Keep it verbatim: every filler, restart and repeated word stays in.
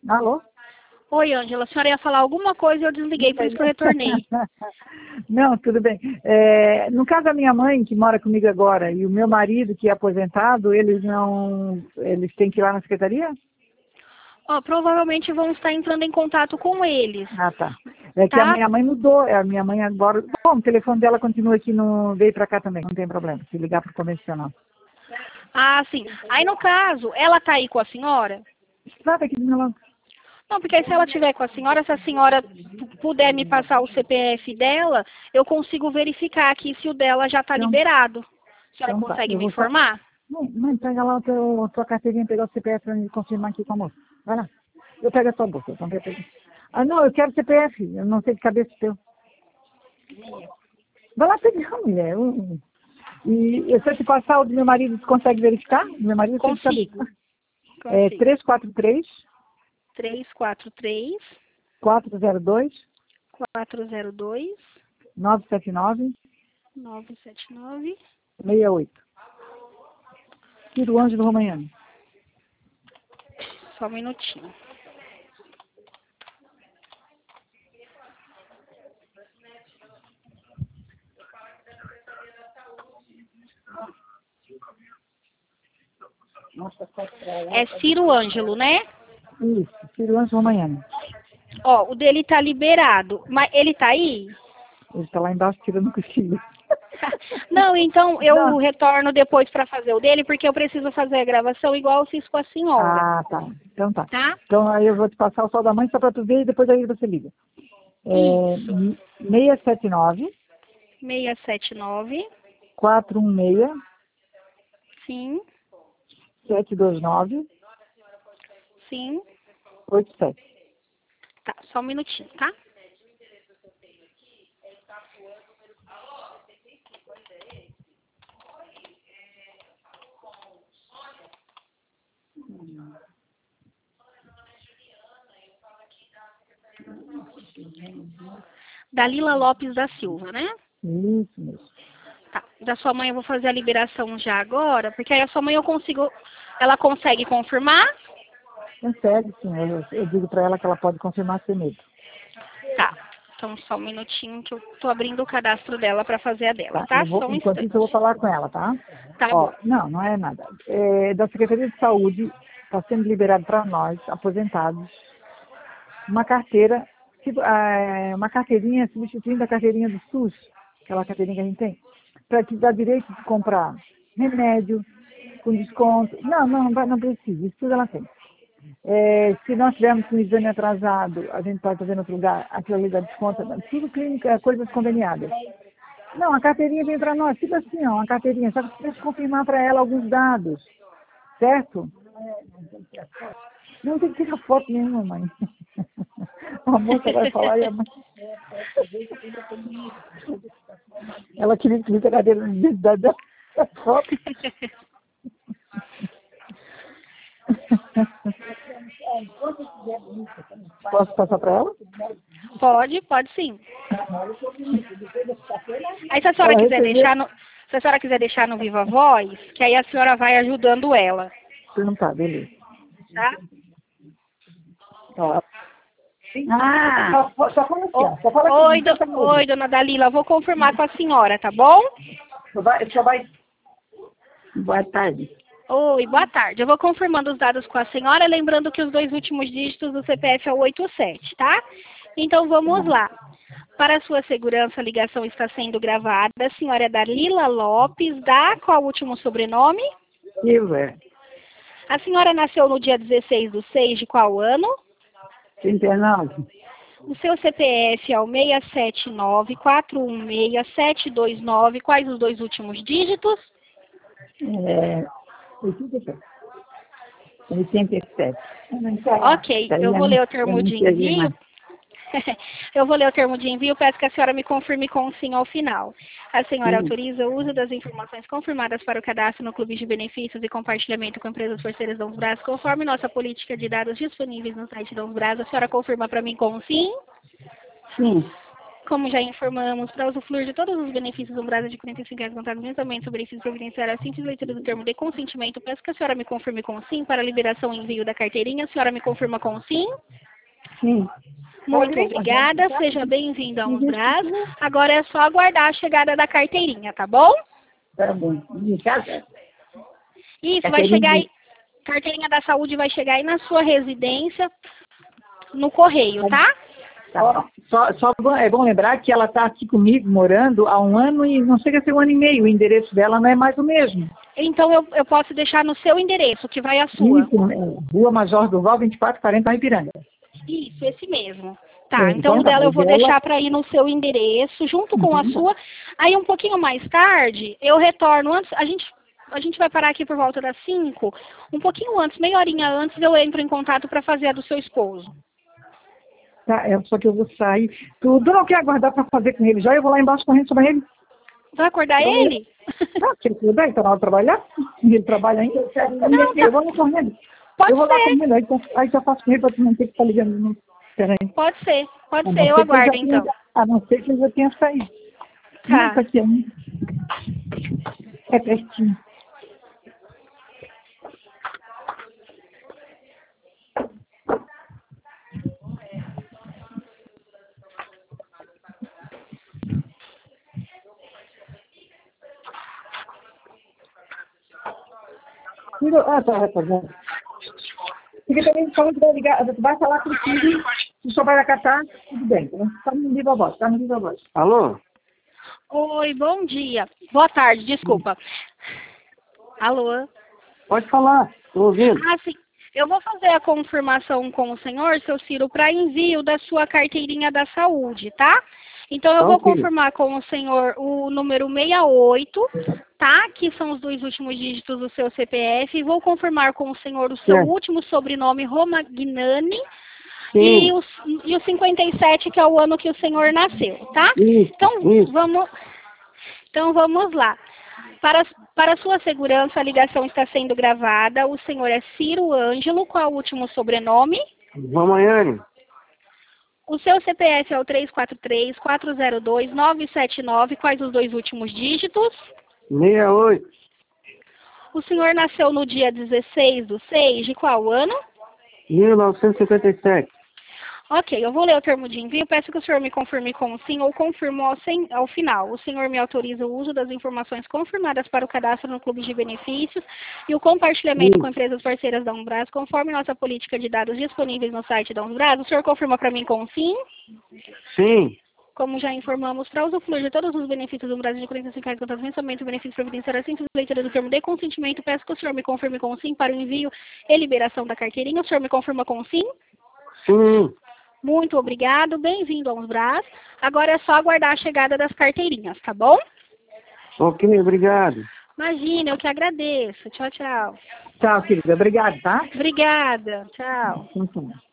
Alô? Oi, Ângela, a senhora ia falar alguma coisa e eu desliguei, por isso que eu retornei. Não, tudo bem. É, no caso da minha mãe, que mora comigo agora, e o meu marido, que é aposentado, eles não... Eles têm que ir lá na secretaria? Ó, provavelmente vão estar entrando em contato com eles. Ah, tá. É que a Tá? minha mãe mudou, a minha mãe agora... Bom, o telefone dela continua aqui, no veio pra cá também, não tem problema, se ligar pro convencional. Ah, sim. Aí, no caso, ela tá aí com a senhora? Trata aqui do meu lado. Não, porque aí se ela tiver com a senhora, se a senhora pu- puder me passar o C P F dela, eu consigo verificar aqui se o dela já está Então, liberado. A senhora então tá, consegue eu me vou só... informar? Mãe, mãe, pega lá a tua, a tua carteirinha, pegar o C P F pra me confirmar aqui com a moça. Vai lá. Eu pego a tua bolsa. Então, eu pego. Ah, não, eu quero C P F. Eu não sei de cabeça teu. Vai lá pegar, mulher. Eu- E se eu te passar o do meu marido, você consegue verificar? Meu marido eu sei de cabeça. Consigo. É Consigo. três quatro três, três quatro três, quatro zero dois, quatro zero dois, nove sete nove, nove sete nove. seis oito. Ciro Ângelo Romagnani. Só um minutinho. Nossa, foto pra ela. É Ciro Ângelo, né? Isso, Ciro Ângelo Romagnani. Ó, o dele tá liberado. Mas ele tá aí? Ele está lá embaixo tirando cochilo. Não, então eu Não. retorno depois para fazer o dele, porque eu preciso fazer a gravação igual eu fiz com a senhora, Ah, tá. Então tá. tá? Então aí eu vou te passar o sol da mãe só para tu ver e depois aí você liga. É, Isso. seis sete nove, seis sete nove, quatro um seis, sim, sete dois nove, sim. oito sete. Tá, só um minutinho, tá? Dalila Lopes da Silva, né? Isso mesmo. Tá. Da sua mãe eu vou fazer a liberação já agora, porque aí a sua mãe eu consigo. Ela consegue confirmar? Consegue, sim. Eu, eu digo para ela que ela pode confirmar sem medo. Tá. Então só um minutinho que eu tô abrindo o cadastro dela para fazer a dela, Tá? tá? Eu vou, Só um enquanto instante. isso eu vou falar com ela, tá? Tá Ó, bom. não, não é nada. É, da Secretaria de Saúde está sendo liberado para nós, aposentados, uma carteira, tipo, ah, uma carteirinha substituindo a carteirinha do SUS, aquela carteirinha que a gente tem, para te dar direito de comprar remédio com desconto. Não, não, não vai- não precisa, isso tudo ela tem. É, se nós tivermos com o exame atrasado, a gente pode fazer em outro lugar, aquilo ali dá desconto, tudo clínica, coisas conveniadas. Não, a carteirinha vem para nós, tipo assim, ó, uma carteirinha, só que você tem que confirmar para ela alguns dados, certo? Não tem que tirar foto nenhuma, mãe. A moça vai falar e a mãe... Ela queria que a cadeira de identidade da foto. Posso passar para ela? Pode, pode sim. Aí se a senhora Ela quiser recebeu... deixar no, se a senhora quiser deixar no Viva Voz, que aí a senhora vai ajudando ela, Não tá, beleza. tá? Ó. Ah! Só, só fala assim, O- ó. Só fala aqui, Oi, não do, tenta me oi, ouvir. dona Dalila, vou confirmar com a senhora, tá bom? Só vai, só vai... Boa tarde. Oi, boa tarde. Eu vou confirmando os dados com a senhora, lembrando que os dois últimos dígitos do C P F é o oito sete, tá? Então vamos lá. Para a sua segurança, a ligação está sendo gravada. A senhora é Dalila Lopes, da qual o último sobrenome? Silver, A senhora nasceu no dia dezesseis do seis de qual ano? trinta e nove. O seu C P F é o seis sete nove, quatro um seis, sete dois nove. Quais os dois últimos dígitos? É, oitenta e sete. oitenta e sete. Ok, eu vou ler o Eu termo não de entendi envio. mais. Eu vou ler o termo de envio, peço que a senhora me confirme com um sim ao final. A senhora Sim, autoriza o uso das informações confirmadas para o cadastro no Clube de Benefícios e compartilhamento com empresas parceiras Dons Braz, conforme nossa política de dados disponíveis no site Dons Braz. A senhora confirma para mim com um sim? sim. como já informamos, para usufruir de todos os benefícios umbrados de quarenta e cinco reais contados mensalmente sobre benefícios previdenciários, a simples leitura do termo de consentimento, peço que a senhora me confirme com sim para a liberação e envio da carteirinha. A senhora me confirma com sim? Sim. Muito obrigada, seja bem-vinda a Umbras. Agora é só aguardar a chegada da carteirinha, tá bom? Tá bom. Em casa? Isso, vai chegar aí, carteirinha da saúde vai chegar aí na sua residência, no correio, tá? Tá. Só, só bom- é bom lembrar que ela está aqui comigo, morando há um ano e não chega a ser um ano e meio. O endereço dela não é mais o mesmo. Então eu, eu posso deixar no seu endereço, que vai a sua. Isso, é, Rua Major Durval, vinte e quatro quarenta, Ipiranga. Isso, esse mesmo. Tá, É, então o então tá, dela eu o vou dela- deixar para ir no seu endereço, junto com a Uhum. sua. Aí um pouquinho mais tarde, eu retorno antes, a gente, a gente vai parar aqui por volta das cinco, um pouquinho antes, meia horinha antes, eu entro em contato para fazer a do seu esposo. Tá, é, só que eu vou sair. Tu, tu não quer aguardar para fazer com ele já? Eu vou lá embaixo correndo sobre ele. Vai acordar Então, ele? Ah, se ele puder, então na hora de trabalhar. Ele trabalha ainda. Não, Eu vou lá correndo. Pode eu vou lá ser. correndo, aí, já- aí já faço com ele para tu não ter que estar ligando. Não. Pera aí. Pode ser, pode A ser, não eu ser que ele aguardo já tenha- então. A não ser que ele já tenha saído. Tá. Isso aqui ainda. É pertinho. Filho, ah, tá, tá bom. Porque também falou que vai ligar, vai falar com o filho, se o senhor vai acatar, tudo bem. Tá no viva voz, tá no viva voz. Alô? Oi, bom dia. Boa tarde, desculpa. Alô? Pode falar, estou ouvindo. Ah, sim. Eu vou fazer a confirmação com o senhor, seu Ciro, para envio da sua carteirinha da saúde, tá? Então eu vou Ok. confirmar com o senhor o número sessenta e oito, tá? Que são os dois últimos dígitos do seu C P F. E vou confirmar com o senhor o seu Certo. último sobrenome, Romagnani, e Sim, o, e o cinquenta e sete, que é o ano que o senhor nasceu, tá? isso, Então, isso. vamos, então vamos lá. Para, para sua segurança, a ligação está sendo gravada. O senhor é Ciro Ângelo, qual é o último sobrenome? Romanhane, O seu C P F é o três quatro três, quatro zero dois, nove sete nove. Quais os dois últimos dígitos? sessenta e oito, O senhor nasceu no dia dezesseis do seis, de qual ano? mil novecentos e cinquenta e sete. Ok, eu vou ler o termo de envio. Peço que o senhor me confirme com sim ou confirmo ao, sem, ao final. O senhor me autoriza o uso das informações confirmadas para o cadastro no Clube de Benefícios e o compartilhamento Sim. com empresas parceiras da Umbras, conforme nossa política de dados disponíveis no site da Umbras. O senhor confirma para mim com sim? Sim, Como já informamos, para usufruir de todos os benefícios do Brasil de quarenta e cinco reais contados mensalmente, o benefício previdenciário, simples leitura do termo de consentimento, peço que o senhor me confirme com sim para o envio e liberação da carteirinha. O senhor me confirma com sim? sim. Muito obrigado, bem-vindo aos Brás. Agora é só aguardar a chegada das carteirinhas, tá bom? Ok, obrigado. Imagina, eu que agradeço. Tchau, tchau. Tchau, querida. Obrigado, tá? Obrigada, tchau. Então, tá.